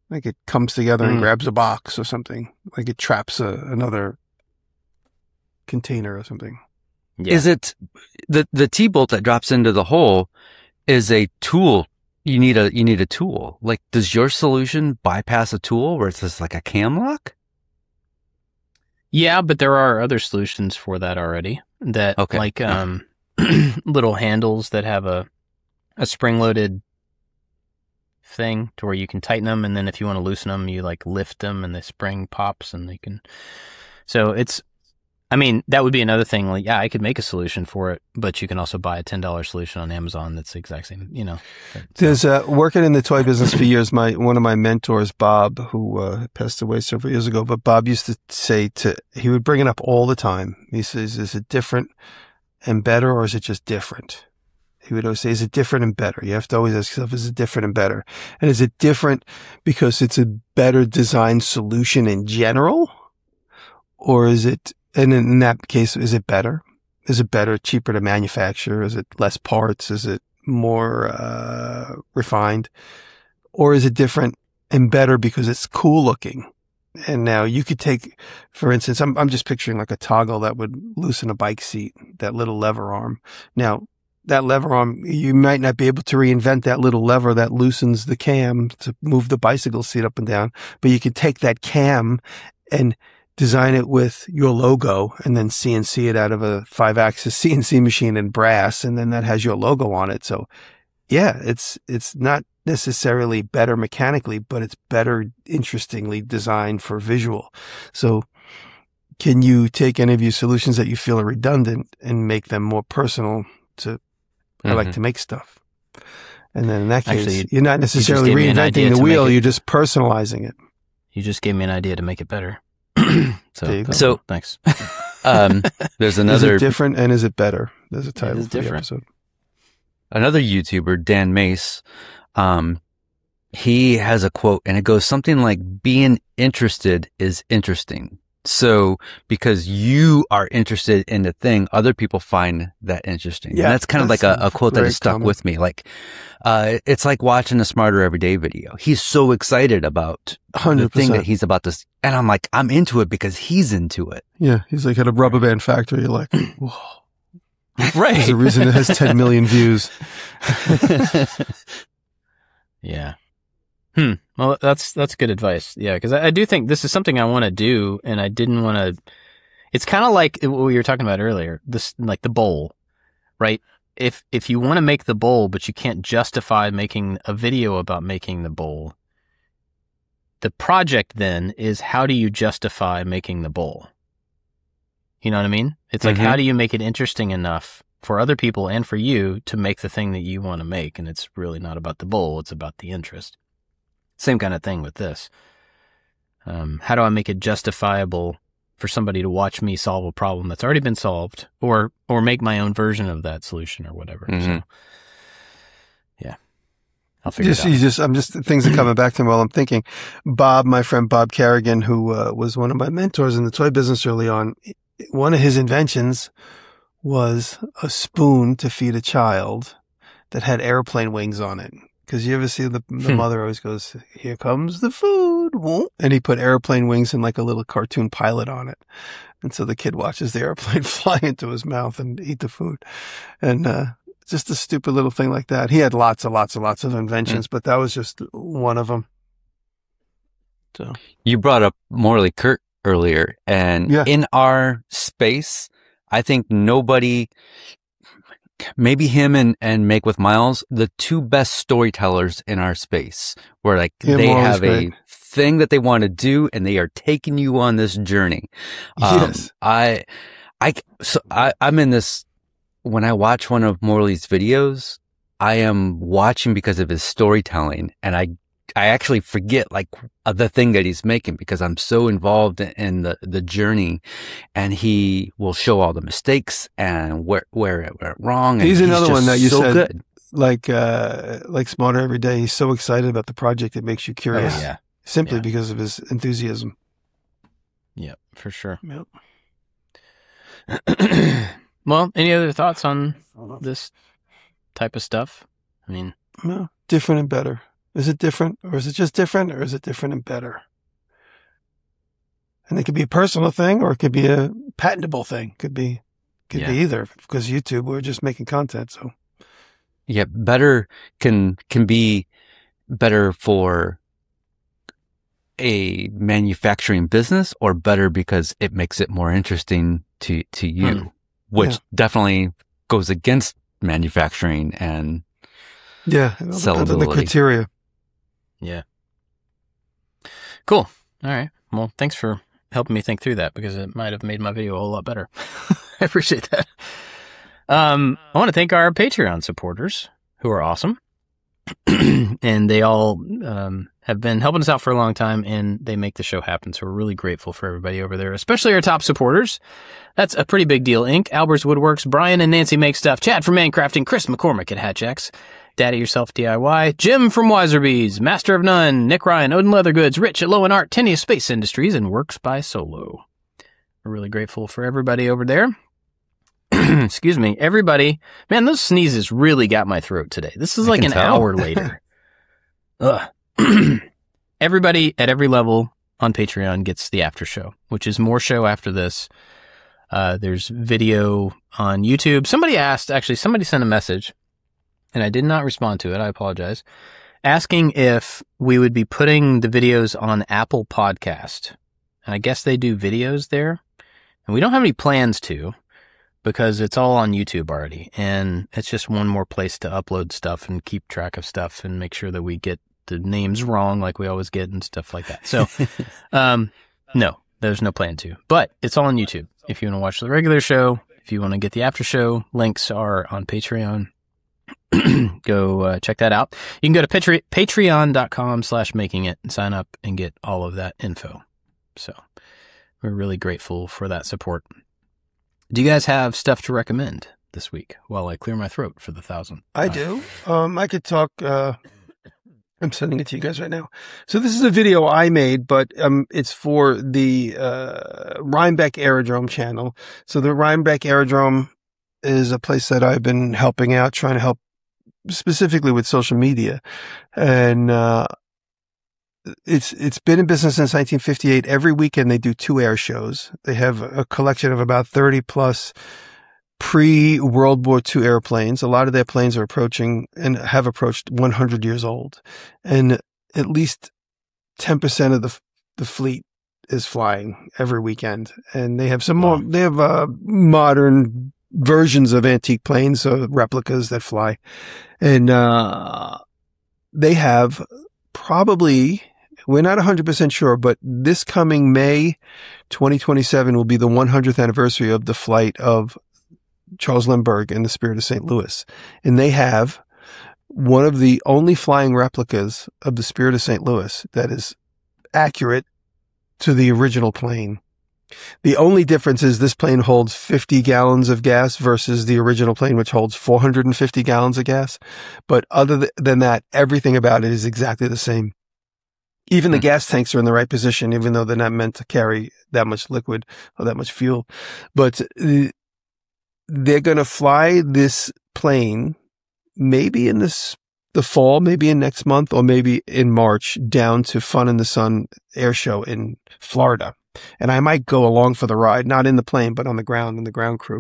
Like it comes together and Mm. grabs a box or something. Like it traps a, another container or something. Yeah. Is it the the T-bolt that drops into the hole is a tool? You need a you need a tool. Like, does your solution bypass a tool where it's just like a cam lock? Yeah, but there are other solutions for that already. That Okay. like um, little handles that have a a spring-loaded thing to where you can tighten them, and then if you want to loosen them, you like lift them, and the spring pops, and they can. So it's, I mean, that would be another thing. Like, yeah, I could make a solution for it, but you can also buy a ten dollar solution on Amazon that's the exact same. You know, so- There's uh, working in the toy business for years. My one of my mentors, Bob, who uh, passed away several years ago, but Bob used to say to he would bring it up all the time. He says, "Is it different and better, or is it just different?" He would always say, "Is it different and better?" You have to always ask yourself, "Is it different and better?" And is it different because it's a better designed solution in general, or is it? And in that case, is it better? Is it better, cheaper to manufacture? Is it less parts? Is it more uh, refined? Or is it different and better because it's cool looking? And now you could take, for instance, I'm, I'm just picturing like a toggle that would loosen a bike seat, that little lever arm. Now, that lever arm, you might not be able to reinvent that little lever that loosens the cam to move the bicycle seat up and down, but you could take that cam and design it with your logo and then C N C it out of a five axis C N C machine in brass. And then that has your logo on it. So yeah, it's, it's not necessarily better mechanically, but it's better interestingly designed for visual. So can you take any of your solutions that you feel are redundant and make them more personal to, I like Mhm. to make stuff. And then in that case, Actually, you- you're not you just necessarily gave me an idea reinventing the to make wheel. it- You're just personalizing it. You just gave me an idea to make it better. so, There you go. So- thanks. Um, there's Is another it different and is it better? There's a title is for the different. episode. another YouTuber, Dan Mace. Um, he has a quote, and it goes something like, "Being interested is interesting." So because you are interested in the thing, other people find that interesting. Yeah, and that's kind of that's like a, a quote that very has stuck common. with me. Like, uh, it's like watching a Smarter Everyday video. He's so excited about one hundred the thing that percent. he's about to, s- and I'm like, I'm into it because he's into it. Yeah. He's like at a rubber band factory. You're like, whoa. Right. There's a reason it has ten million views. Yeah. Hmm. Well, that's that's good advice. Yeah, because I, I do think this is something I want to do, and I didn't want to. It's kind of like what we were talking about earlier. This, like the bowl, right? If if you want to make the bowl, but you can't justify making a video about making the bowl, the project then is how do you justify making the bowl? You know what I mean? It's like, Mhm. how do you make it interesting enough for other people and for you to make the thing that you want to make? And it's really not about the bowl. It's about the interest. Same kind of thing with this. Um, how do I make it justifiable for somebody to watch me solve a problem that's already been solved, or or make my own version of that solution or whatever? So, Mhm. yeah, I'll figure Just, it you out. just, I'm just, things are coming back to me while I'm thinking. Bob, my friend Bob Carrigan, who uh, was one of my mentors in the toy business early on, one of his inventions was a spoon to feed a child that had airplane wings on it. Because you ever see the, the Hmm. mother always goes, "Here comes the food," whoop, and he put airplane wings and like a little cartoon pilot on it. And so the kid watches the airplane fly into his mouth and eat the food. And, uh, just a stupid little thing like that. He had lots and lots and lots of inventions, but that was just one of them. So You brought up Morley Kurt earlier, and Yeah. in our space, I think nobody, maybe him and, and Make with Miles, the two best storytellers in our space, where like Yeah, they Morley's have great. a thing that they want to do and they are taking you on this journey. Um, Yes. I, I, so I, I'm in this, when I watch one of Morley's videos, I am watching because of his storytelling, and I, I actually forget like uh, the thing that he's making because I'm so involved in, in the, the journey, and he will show all the mistakes and where, where it went wrong. And He's another just one that you so said- good. like, uh, like Smarter Every Day, he's so excited about the project. It makes you Oh, curious yeah. simply Yeah. because of his enthusiasm. Yeah, for sure. Yep. Well, any other thoughts on this type of stuff? I mean, No, different and better. Is it different, or is it just different, or is it different and better? And it could be a personal thing, or it could be a patentable thing. Could be, could Yeah. be either. Because YouTube, we're just making content. So Yeah, better can can be better for a manufacturing business, or better because it makes it more interesting to to you, Hmm. which Yeah. definitely goes against manufacturing and yeah, it all depends on the sellability. criteria. Yeah. Cool. All right. Well, thanks for helping me think through that, because it might have made my video a whole lot better. I appreciate that. Um, I want to thank our Patreon supporters, who are awesome. And they all um, have been helping us out for a long time, and they make the show happen. So we're really grateful for everybody over there, especially our top supporters. That's A Pretty Big Deal Incorporated, Albert's Woodworks, Brian and Nancy Make Stuff, Chad from Mancrafting, Chris McCormick at Hatchx, Daddy Yourself D I Y, Jim from Wiserbees, Master of None, Nick Ryan, Odin Leather Goods, Rich at Low and Art, Tenia Space Industries, and Works by Solo. We're really grateful for everybody over there. Excuse me. Everybody. Man, those sneezes really got my throat today. This is I like can an tell. hour later. Ugh. Everybody at every level on Patreon gets the after show, which is more show after this. Uh, there's video on YouTube. Somebody asked, actually, somebody sent a message, and I did not respond to it. I apologize. Asking if we would be putting the videos on Apple Podcast. And I guess they do videos there. And we don't have any plans to, because it's all on YouTube already. And it's just one more place to upload stuff and keep track of stuff and make sure that we get the names wrong like we always get and stuff like that. So, um, no, there's no plan to. But it's all on YouTube. If you want to watch the regular show, if you want to get the after show, links are on Patreon. Go uh, check that out. You can go to patre- patreon.com slash making it and sign up and get all of that info. So we're really grateful for that support. Do you guys have stuff to recommend this week while I clear my throat for the thousandth I time? do. Um, I could talk. Uh, I'm sending it to you guys right now. So this is a video I made, but um, it's for the uh, Rhinebeck Aerodrome channel. So the Rhinebeck Aerodrome is a place that I've been helping out, trying to help specifically with social media, and uh, it's it's been in business since nineteen fifty-eight. Every weekend they do two air shows. They have a collection of about thirty plus pre-World War Two airplanes. A lot of their planes are approaching and have approached one hundred years old, and at least ten percent of the the fleet is flying every weekend. And they have some Wow. more. They have uh, modern versions of antique planes, so replicas that fly, and uh, they have probably. We're not one hundred percent sure, but this coming May twenty twenty-seven will be the one hundredth anniversary of the flight of Charles Lindbergh and the Spirit of Saint Louis. And they have one of the only flying replicas of the Spirit of Saint Louis that is accurate to the original plane. The only difference is this plane holds fifty gallons of gas versus the original plane, which holds four hundred fifty gallons of gas. But other th- than that, everything about it is exactly the same. Even the Hmm. gas tanks are in the right position, even though they're not meant to carry that much liquid or that much fuel. But uh, they're going to fly this plane maybe in this the fall, maybe in next month, or maybe in March down to Fun in the Sun Air Show in Florida. And I might go along for the ride, not in the plane, but on the ground, in the ground crew.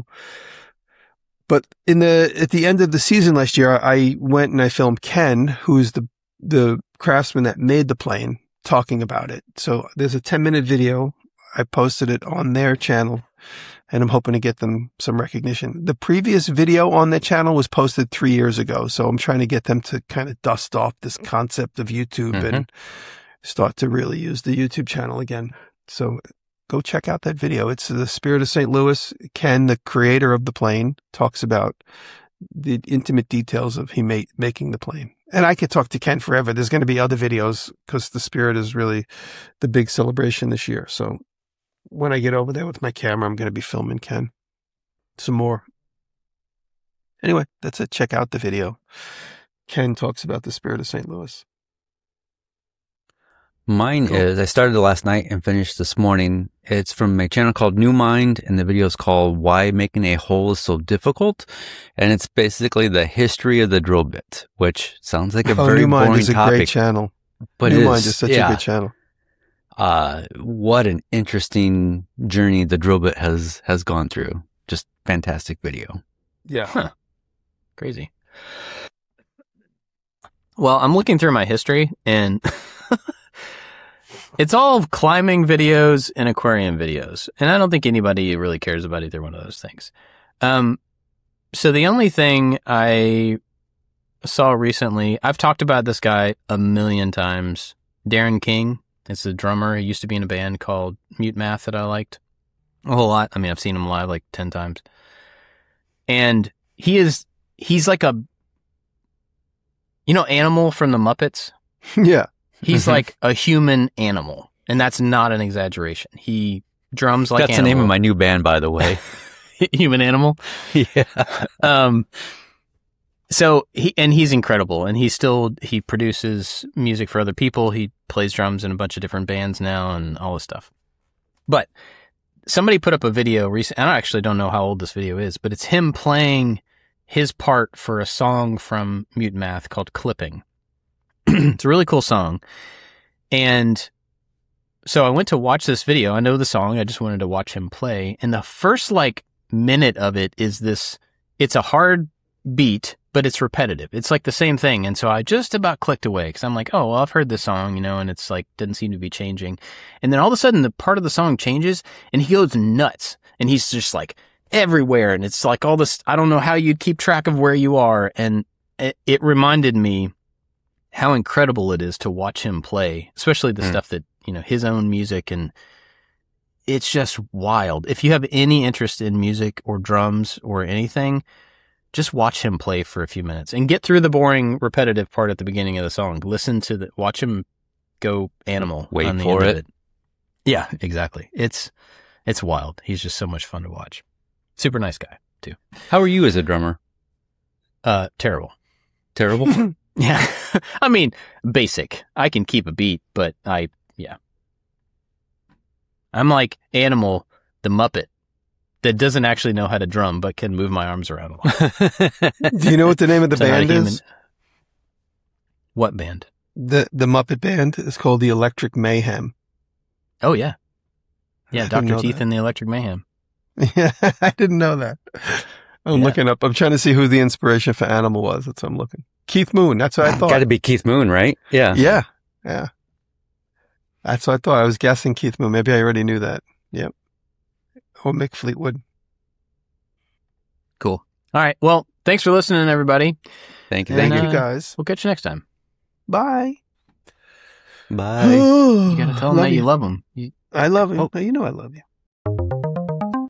But in the at the end of the season last year, I went and I filmed Ken, who's the the craftsman that made the plane, talking about it. So there's a ten minute video. I posted it on their channel, and I'm hoping to get them some recognition. The previous video on their channel was posted three years ago. So I'm trying to get them to kind of dust off this concept of YouTube Mhm. and start to really use the YouTube channel again. So go check out that video. It's the Spirit of Saint Louis. Ken, the creator of the plane, talks about the intimate details of he made, making the plane. And I could talk to Ken forever. There's going to be other videos because the Spirit is really the big celebration this year. So when I get over there with my camera, I'm going to be filming Ken some more. Anyway, that's it. Check out the video. Ken talks about the Spirit of Saint Louis. Mine Cool. is, I started it last night and finished this morning. It's from a channel called New Mind, and the video is called Why Making a Hole is So Difficult. And it's basically the history of the drill bit, which sounds like a Oh, very New Mind boring is a topic. great channel. But New it Mind is, is such yeah, a good channel. Uh, what an interesting journey the drill bit has, has gone through. Just fantastic video. Yeah. Huh. Crazy. Well, I'm looking through my history, and it's all climbing videos and aquarium videos. And I don't think anybody really cares about either one of those things. Um, so the only thing I saw recently, I've talked about this guy a million times. Darren King. It's a drummer. He used to be in a band called Mute Math that I liked a whole lot. I mean, I've seen him live like ten times. And he is, he's like a, you know, Animal from the Muppets? Yeah. He's Mhm. like a human animal. And that's not an exaggeration. He drums like That's Animal. the name of my new band, by the way. Human Animal. Yeah. Um, so he, and he's incredible, and he still, he produces music for other people. He plays drums in a bunch of different bands now and all this stuff. But somebody put up a video recent, I actually don't know how old this video is, but it's him playing his part for a song from Mute Math called Clipping. It's a really cool song. And so I went to watch this video. I know the song. I just wanted to watch him play. And the first like minute of it is this, it's a hard beat, but it's repetitive. It's like the same thing. And so I just about clicked away because I'm like, oh, well, I've heard this song, you know, and it's like, doesn't seem to be changing. And then all of a sudden the part of the song changes and he goes nuts and he's just like everywhere. And it's like all this, I don't know how you'd keep track of where you are. And it, it reminded me how incredible it is to watch him play, especially the Mm. stuff that, you know, his own music. And it's just wild. If you have any interest in music or drums or anything, just watch him play for a few minutes and get through the boring, repetitive part at the beginning of the song. Listen to the, watch him go animal. Wait on the for end of it. Yeah, exactly. It's, it's wild. He's just so much fun to watch. Super nice guy too. How are you as a drummer? Uh, terrible. Terrible? Yeah. I mean, basic. I can keep a beat, but I, yeah. I'm like Animal, the Muppet, that doesn't actually know how to drum, but can move my arms around a lot. Do you know what the name of the So not a band human- is? What band? The the Muppet Band is called the Electric Mayhem. Oh, yeah. Yeah, I didn't Doctor know Teeth that. and the Electric Mayhem. Yeah, I didn't know that. I'm Yeah. looking up. I'm trying to see who the inspiration for Animal was. That's what I'm looking. Keith Moon. That's what I thought. Got to be Keith Moon, right? Yeah. Yeah, yeah. That's what I thought. I was guessing Keith Moon. Maybe I already knew that. Yep. Or Mick Fleetwood. Cool. All right. Well, thanks for listening, everybody. Thank you. Thank Thank And, you. you uh, guys. We'll catch you next time. Bye. Bye. You got to tell them Love that you love them. You, I love you. Oh. You know I love you.